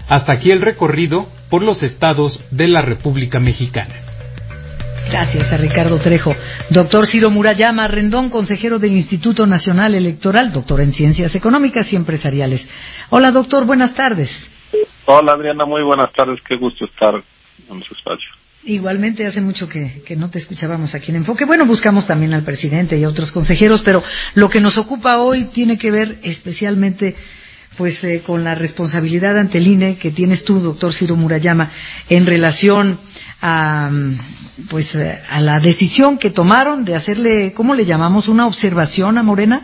Hasta aquí el recorrido por los estados de la República Mexicana. Gracias a Ricardo Trejo. Doctor Ciro Murayama Rendón, consejero del Instituto Nacional Electoral, doctor en Ciencias Económicas y Empresariales. Hola, doctor, buenas tardes. Hola, Adriana, muy buenas tardes. Qué gusto estar en su espacio. Igualmente, hace mucho que no te escuchábamos aquí en Enfoque. Bueno, buscamos también al presidente y a otros consejeros, pero lo que nos ocupa hoy tiene que ver especialmente con la responsabilidad ante el INE que tienes tú, doctor Ciro Murayama, en relación a la decisión que tomaron de hacerle, ¿cómo le llamamos? Una observación a Morena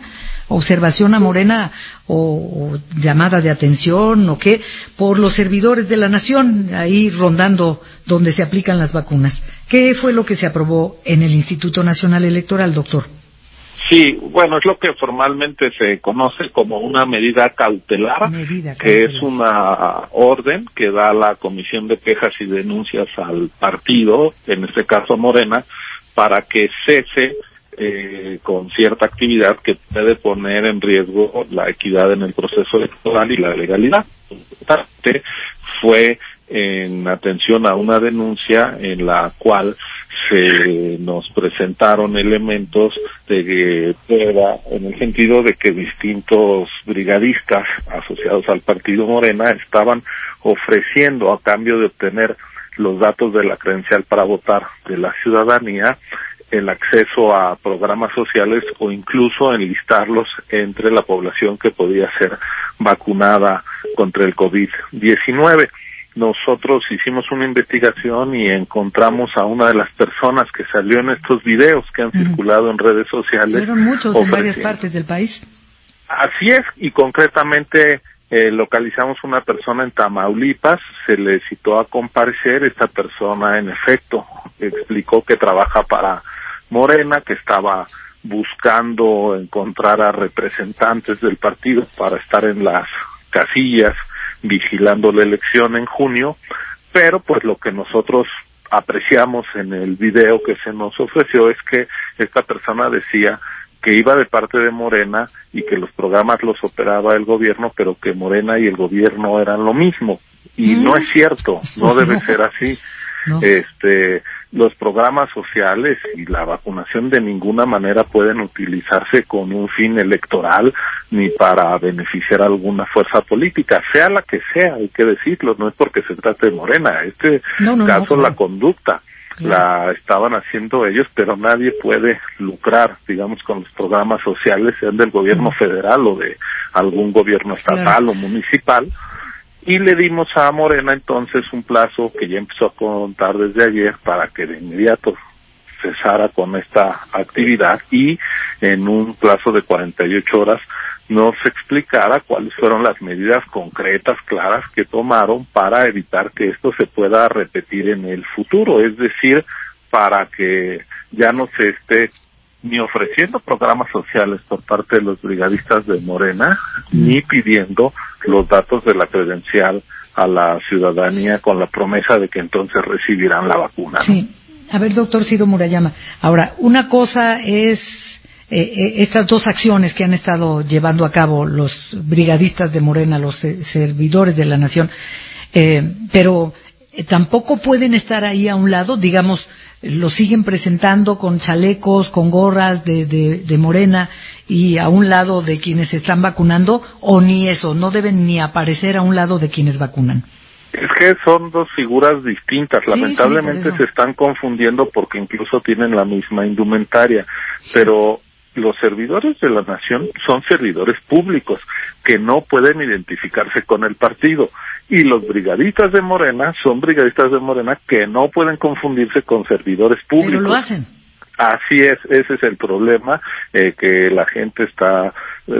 o llamada de atención o qué, por los servidores de la nación ahí rondando donde se aplican las vacunas. ¿Qué fue lo que se aprobó en el Instituto Nacional Electoral, doctor? Sí, bueno, es lo que formalmente se conoce como una medida cautelar, que es una orden que da la Comisión de Quejas y Denuncias al partido, en este caso Morena, para que cese con cierta actividad que puede poner en riesgo la equidad en el proceso electoral y la legalidad. Fue en atención a una denuncia en la cual se nos presentaron elementos de prueba en el sentido de que distintos brigadistas asociados al partido Morena estaban ofreciendo, a cambio de obtener los datos de la credencial para votar de la ciudadanía, el acceso a programas sociales o incluso enlistarlos entre la población que podía ser vacunada contra el COVID-19. Nosotros hicimos una investigación y encontramos a una de las personas que salió en estos videos que han circulado en redes sociales. Fueron muchos en varias partes del país. Así es, y concretamente localizamos una persona en Tamaulipas, se le citó a comparecer. Esta persona en efecto explicó que trabaja para Morena, que estaba buscando encontrar a representantes del partido para estar en las casillas vigilando la elección en junio, pero pues lo que nosotros apreciamos en el video que se nos ofreció es que esta persona decía que iba de parte de Morena y que los programas los operaba el gobierno, pero que Morena y el gobierno eran lo mismo, y no es cierto, no debe ser así. No. Los programas sociales y la vacunación de ninguna manera pueden utilizarse con un fin electoral ni para beneficiar a alguna fuerza política, sea la que sea, hay que decirlo, no es porque se trate de Morena, caso la conducta la estaban haciendo ellos, pero nadie puede lucrar, digamos, con los programas sociales, sean del gobierno federal o de algún gobierno estatal o municipal. Y le dimos a Morena entonces un plazo que ya empezó a contar desde ayer para que de inmediato cesara con esta actividad y en un plazo de 48 horas nos explicara cuáles fueron las medidas concretas, claras, que tomaron para evitar que esto se pueda repetir en el futuro, es decir, para que ya no se esté ni ofreciendo programas sociales por parte de los brigadistas de Morena, ni pidiendo los datos de la credencial a la ciudadanía con la promesa de que entonces recibirán la vacuna. Sí. A ver, doctor Ciro Murayama, ahora, una cosa es estas dos acciones que han estado llevando a cabo los brigadistas de Morena, los servidores de la nación, pero tampoco pueden estar ahí a un lado, digamos, lo siguen presentando con chalecos, con gorras de Morena y a un lado de quienes se están vacunando, o ni eso, no deben ni aparecer a un lado de quienes vacunan. Es que son dos figuras distintas, lamentablemente se están confundiendo porque incluso tienen la misma indumentaria, pero los servidores de la nación son servidores públicos que no pueden identificarse con el partido, y los brigadistas de Morena son brigadistas de Morena que no pueden confundirse con servidores públicos. Pero lo hacen. Así es, ese es el problema, que la gente está,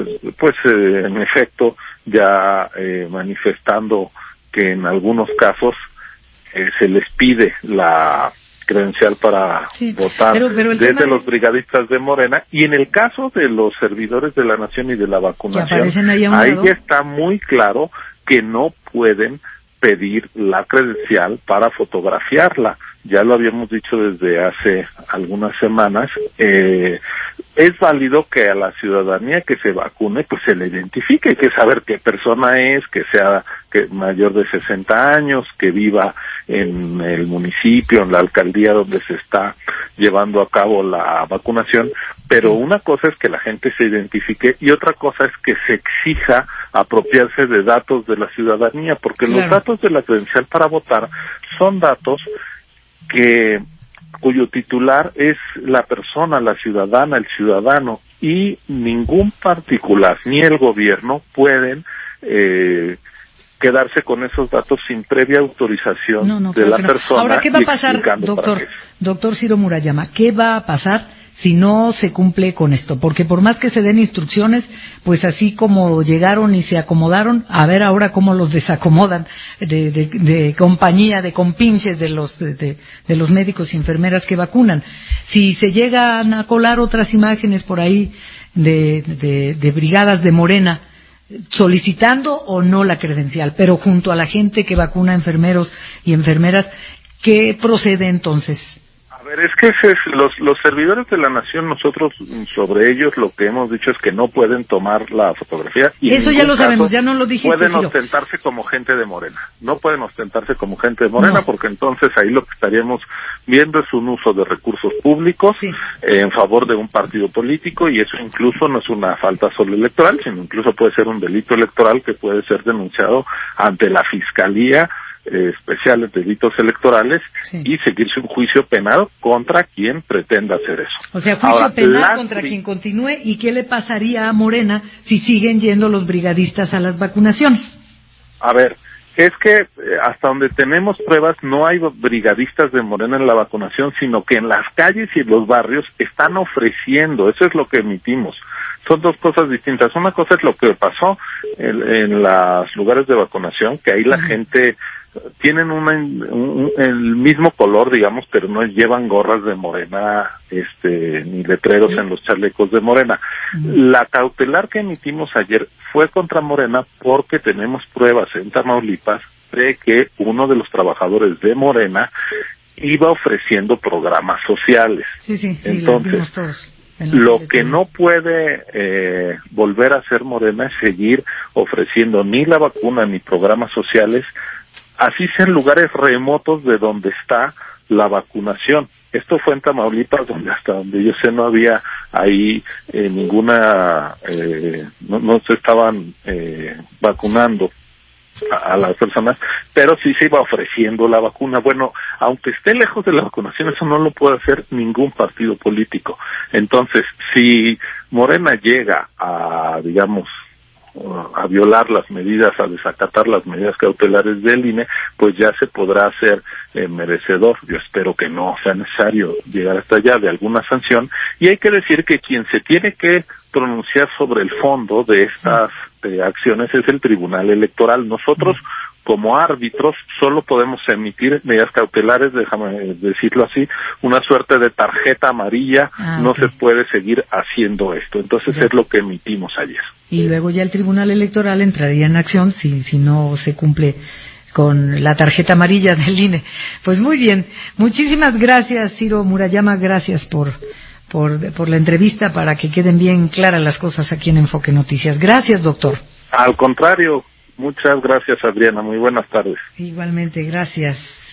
en efecto, ya manifestando que en algunos casos se les pide la credencial para votar desde los brigadistas de Morena, y en el caso de los servidores de la nación y de la vacunación, ahí ya está muy claro que no pueden pedir la credencial para fotografiarla, ya lo habíamos dicho desde hace algunas semanas, es válido que a la ciudadanía que se vacune, pues se le identifique, hay que saber qué persona es, que sea mayor de 60 años, que viva en el municipio, en la alcaldía donde se está llevando a cabo la vacunación, pero una cosa es que la gente se identifique y otra cosa es que se exija apropiarse de datos de la ciudadanía, porque claro, los datos de la credencial para votar son datos cuyo titular es la persona, la ciudadana, el ciudadano, y ningún particular ni el gobierno pueden quedarse con esos datos sin previa autorización de la persona. Ahora, ¿qué va a pasar, doctor Ciro Murayama? ¿Qué va a pasar si no se cumple con esto? Porque por más que se den instrucciones, pues así como llegaron y se acomodaron, a ver ahora cómo los desacomodan de compañía, de compinches de los médicos y enfermeras que vacunan. Si se llegan a colar otras imágenes por ahí de brigadas de Morena, solicitando o no la credencial, pero junto a la gente que vacuna enfermeros y enfermeras, ¿qué procede entonces? A ver, es que los servidores de la nación, nosotros sobre ellos lo que hemos dicho es que no pueden tomar la fotografía. Y eso ya lo sabemos, ya no lo dijiste. Pueden ostentarse como gente de Morena. No pueden ostentarse como gente de Morena, porque entonces ahí lo que estaríamos viendo es un uso de recursos públicos en favor de un partido político, y eso incluso no es una falta solo electoral, sino incluso puede ser un delito electoral que puede ser denunciado ante la Fiscalía Especiales de Delitos Electorales y seguirse un juicio penal contra quien pretenda hacer eso. O sea, juicio penal contra quien continúe. ¿Y qué le pasaría a Morena si siguen yendo los brigadistas a las vacunaciones? A ver, es que hasta donde tenemos pruebas no hay brigadistas de Morena en la vacunación, sino que en las calles y en los barrios están ofreciendo, eso es lo que emitimos. Son dos cosas distintas. Una cosa es lo que pasó en los lugares de vacunación, que ahí la gente tienen el mismo color, digamos, pero no llevan gorras de Morena, ni letreros en los chalecos de Morena. La cautelar que emitimos ayer fue contra Morena porque tenemos pruebas en Tamaulipas de que uno de los trabajadores de Morena iba ofreciendo programas sociales. Entonces, lo que no puede volver a hacer Morena es seguir ofreciendo ni la vacuna ni programas sociales, así sea en lugares remotos de donde está la vacunación. Esto fue en Tamaulipas, donde hasta donde yo sé no había ahí ninguna, no se estaban vacunando a las personas, pero sí se iba ofreciendo la vacuna. Bueno, aunque esté lejos de la vacunación, eso no lo puede hacer ningún partido político. Entonces, si Morena llega a, digamos, a violar las medidas, a desacatar las medidas cautelares del INE, pues ya se podrá hacer merecedor. Yo espero que no sea necesario llegar hasta allá de alguna sanción, y hay que decir que quien se tiene que pronunciar sobre el fondo de estas acciones es el Tribunal Electoral. Nosotros, como árbitros, solo podemos emitir medidas cautelares, déjame decirlo así, una suerte de tarjeta amarilla. No se puede seguir haciendo esto. Entonces es lo que emitimos ayer. Y luego ya el Tribunal Electoral entraría en acción si no se cumple con la tarjeta amarilla del INE. Pues muy bien, muchísimas gracias, Ciro Murayama, gracias por la entrevista, para que queden bien claras las cosas aquí en Enfoque Noticias. Gracias, doctor. Al contrario, muchas gracias, Adriana. Muy buenas tardes. Igualmente, gracias.